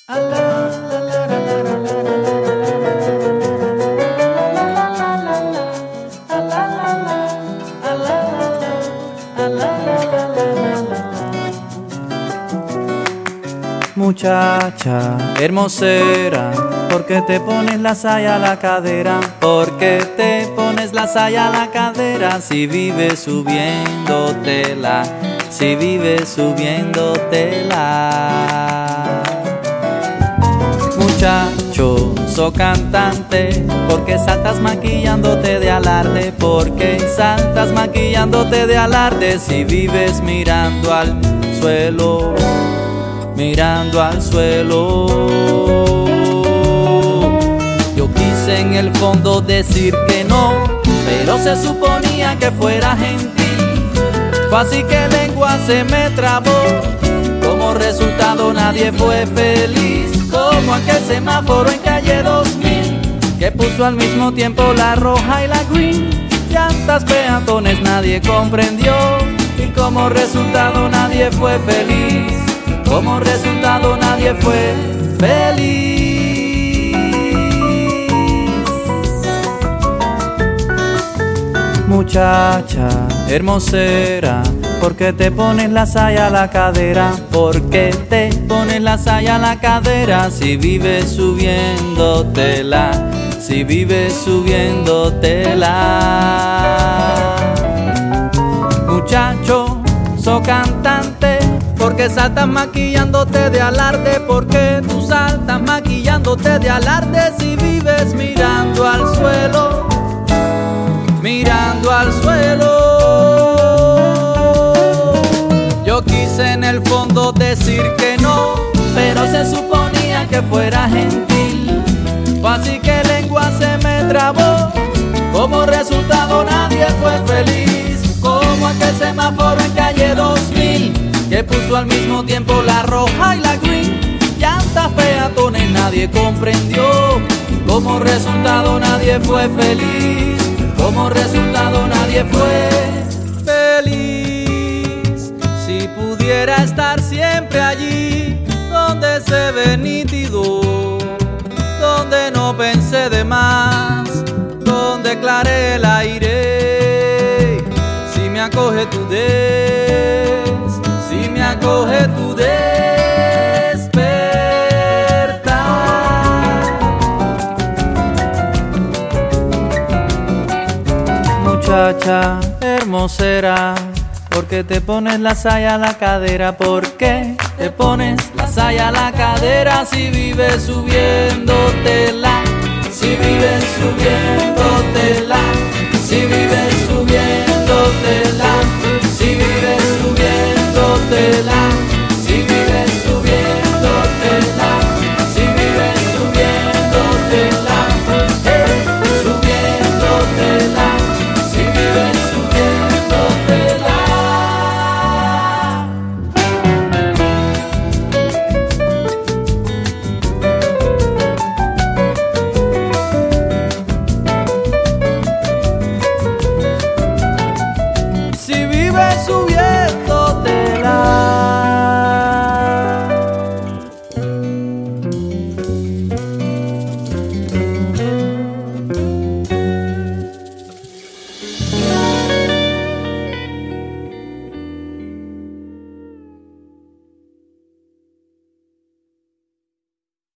Muchacha hermosera, ¿por qué te pones la saya a la cadera? ¿Por qué te pones la saya a la cadera? Si vives subiéndotela, si vives subiéndotela. Muchachoso cantante, ¿por qué saltas maquillándote de alarde? ¿Por qué saltas maquillándote de alarde? Si vives mirando al suelo, mirando al suelo. Yo quise en el fondo decir que no, pero se suponía que fuera gentil. Fue así que lengua se me trabó. Como resultado nadie fue feliz, como aquel semáforo en calle 2000 que puso al mismo tiempo la roja y la green. Llantas, peatones, nadie comprendió, y como resultado nadie fue feliz. Como resultado nadie fue feliz. Muchacha hermosera, ¿por qué te pones la saya a la cadera? ¿Por qué te pones la saya a la cadera? Si vives subiéndotela, si vives subiéndotela. Muchachoso cantante, ¿por qué saltas maquillándote de alarde? ¿Por qué tú saltas maquillándote de alarde? Si vives mirando al suelo, mirando al suelo. Yo quise en el fondo decir que no, pero se suponía que fuera gentil. Fue así que lengua se me trabó. Como resultado nadie fue feliz, como aquel semáforo en calle 2000 que puso al mismo tiempo la roja y la green. Llantas, peatones, nadie comprendió. Como resultado nadie fue feliz, como resultado nadie fue feliz. Si pudiera estar siempre allí donde se ve nítido, donde no pensé de más, donde aclaré el aire. Si me acoge tu si me acoge tu despertar. Muchacha hermosera, ¿por qué te pones la saya a la cadera? ¿Por qué te pones la saya a la cadera? Si vives subiéndotela, si vives subiéndotela, si vives subiéndotela.